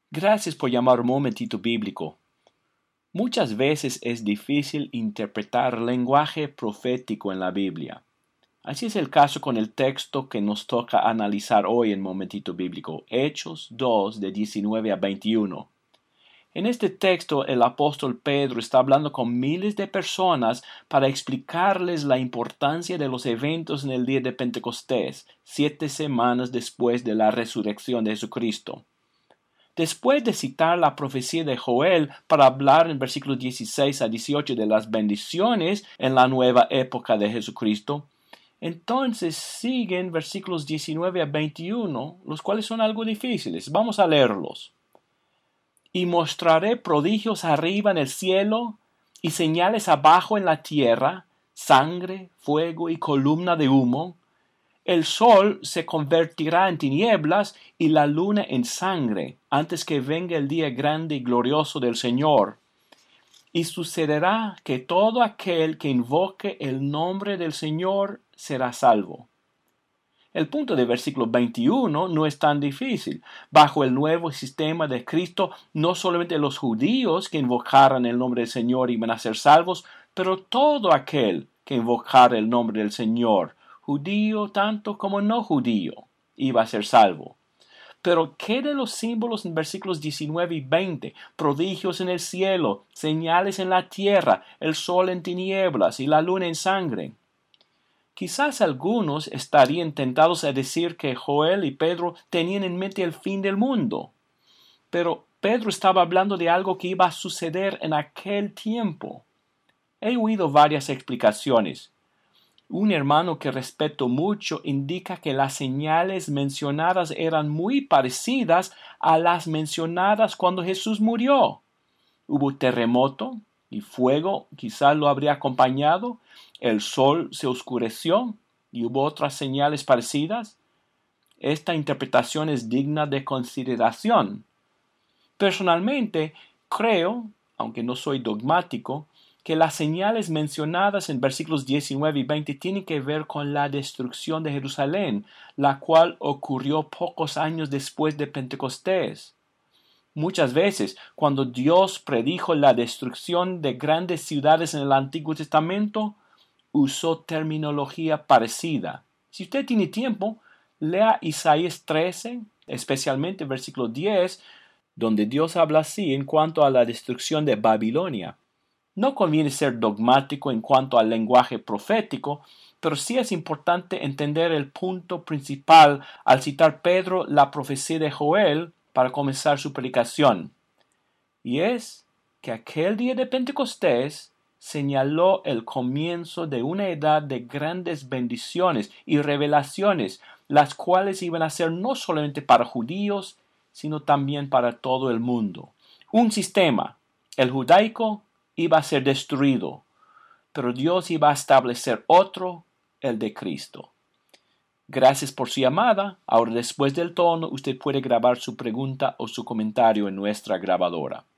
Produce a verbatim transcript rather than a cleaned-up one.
Gracias por llamar un momentito bíblico. Muchas veces es difícil interpretar lenguaje profético en la Biblia. Así es el caso con el texto que nos toca analizar hoy en Momentito Bíblico, Hechos dos, de diecinueve a veintiuno. En este texto, el apóstol Pedro está hablando con miles de personas para explicarles la importancia de los eventos en el día de Pentecostés, siete semanas después de la resurrección de Jesucristo. Después de citar la profecía de Joel para hablar en versículos dieciséis a dieciocho de las bendiciones en la nueva época de Jesucristo, entonces siguen versículos diecinueve a veintiuno, los cuales son algo difíciles. Vamos a leerlos. Y mostraré prodigios arriba en el cielo y señales abajo en la tierra, sangre, fuego y columna de humo. El sol se convertirá en tinieblas y la luna en sangre, antes que venga el día grande y glorioso del Señor. Y sucederá que todo aquel que invoque el nombre del Señor será salvo. El punto de versículo veintiuno no es tan difícil. Bajo el nuevo sistema de Cristo, no solamente los judíos que invocaran el nombre del Señor iban a ser salvos, pero todo aquel que invocara el nombre del Señor, judío tanto como no judío, iba a ser salvo. Pero ¿qué de los símbolos en versículos diecinueve y veinte? Prodigios en el cielo, señales en la tierra, el sol en tinieblas y la luna en sangre. Quizás algunos estarían tentados a decir que Joel y Pedro tenían en mente el fin del mundo. Pero Pedro estaba hablando de algo que iba a suceder en aquel tiempo. He oído varias explicaciones. Un hermano que respeto mucho indica que las señales mencionadas eran muy parecidas a las mencionadas cuando Jesús murió. Hubo terremoto y fuego quizás lo habría acompañado. El sol se oscureció y hubo otras señales parecidas. Esta interpretación es digna de consideración. Personalmente, creo, aunque no soy dogmático, que las señales mencionadas en versículos diecinueve y veinte tienen que ver con la destrucción de Jerusalén, la cual ocurrió pocos años después de Pentecostés. Muchas veces, cuando Dios predijo la destrucción de grandes ciudades en el Antiguo Testamento, usó terminología parecida. Si usted tiene tiempo, lea Isaías trece, especialmente el versículo diez, donde Dios habla así en cuanto a la destrucción de Babilonia. No conviene ser dogmático en cuanto al lenguaje profético, pero sí es importante entender el punto principal al citar Pedro la profecía de Joel para comenzar su predicación. Y es que aquel día de Pentecostés señaló el comienzo de una edad de grandes bendiciones y revelaciones, las cuales iban a ser no solamente para judíos, sino también para todo el mundo. Un sistema, el judaico, iba a ser destruido, pero Dios iba a establecer otro, el de Cristo. Gracias por su llamada. Ahora, después del tono, usted puede grabar su pregunta o su comentario en nuestra grabadora.